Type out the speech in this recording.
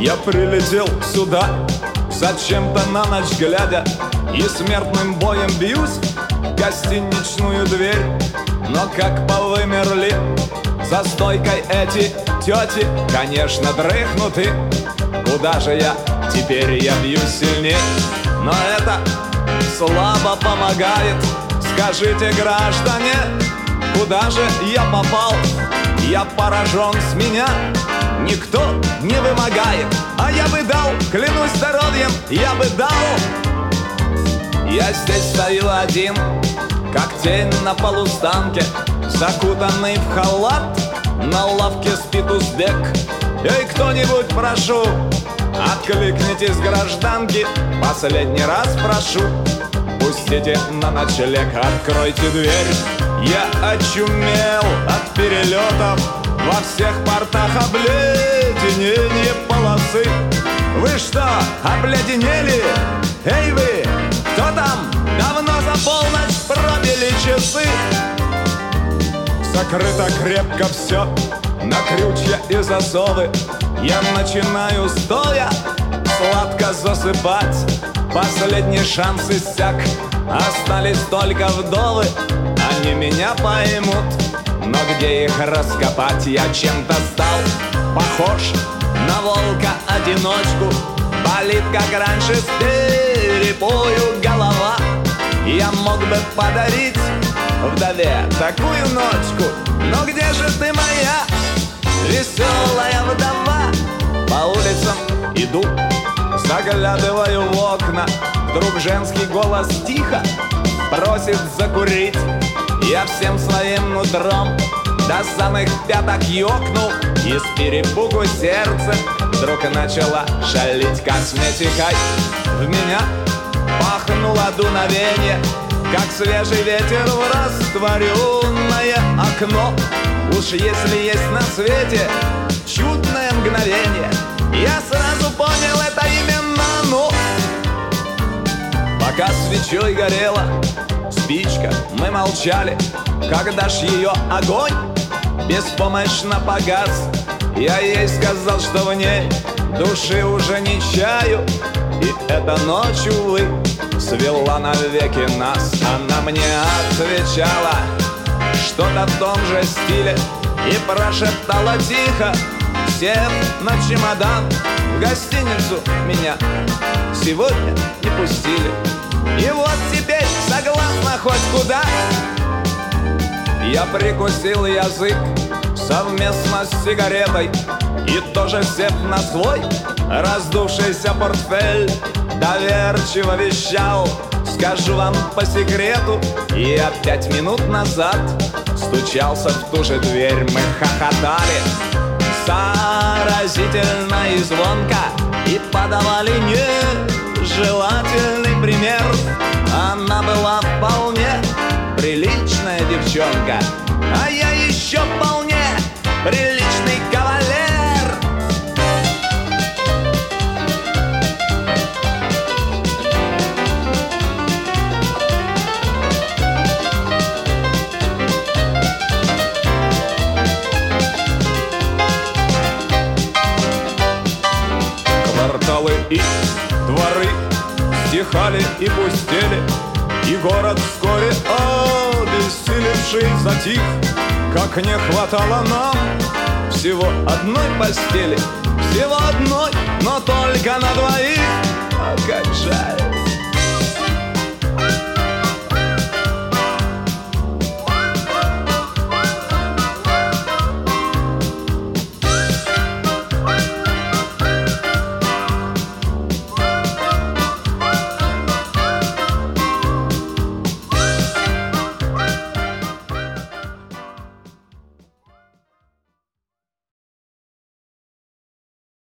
Я прилетел сюда, зачем-то на ночь глядя, и смертным боем бьюсь в гостиничную дверь. Но как повымерли за стойкой эти тети, конечно, дрыхнуты. Куда же я теперь, я бьюсь сильнее, но это слабо помогает. Скажите, граждане, куда же я попал? Я поражен, с меня никто не вымогает. А я бы дал, клянусь здоровьем, я бы дал. Я здесь стою один, как тень на полустанке, закутанный в халат, на лавке спит узбек. Эй, кто-нибудь, прошу, откликнитесь, гражданки, последний раз прошу, пустите на ночлег, откройте дверь. Я очумел от перелетов, во всех портах обледенение полосы. Вы что, обледенели? Эй вы, кто там? Давно за полночь пробили часы. Закрыто крепко все на крючья и засовы. Я начинаю стоя сладко засыпать. Последний шанс иссяк, остались только вдовы. Они меня поймут, но где их раскопать? Я чем-то стал похож на волка-одиночку. Болит, как раньше, с перепою голова. Я мог бы подарить вдове такую ночку, но где же ты, моя веселая вдова? По улицам иду, заглядываю в окна. Вдруг женский голос тихо просит закурить. Я всем своим нутром до самых пяток ёкнул, и с перепугу сердце вдруг начало шалить. Косметикой в меня пахнуло дуновение, как свежий ветер в растворенное окно. Уж если есть на свете чудное мгновение, я сразу понял, это именно оно. Пока свечой горела спичка, мы молчали. Когда ж ее огонь беспомощно погас, я ей сказал, что в ней души уже не чаю. И эта ночь, увы, свела навеки нас. Она мне отвечала что-то в том же стиле и прошептала тихо, сев на чемодан: в гостиницу меня сегодня не пустили. И вот теперь согласна хоть куда. Я прикусил язык совместно с сигаретой и тоже, сев на свой раздувшийся портфель, доверчиво вещал: скажу вам по секрету, я 5 минут назад стучался в ту же дверь. Мы хохотали заразительно и звонко и подавали нежелательный пример. Она была вполне приличная девчонка, а я еще вполне приличный кавалер. Кварталы и дворы стихали и пустели, и город вскоре, обессилевший, затих. Как не хватало нам всего одной постели, всего одной, но только на двоих. А как жаль.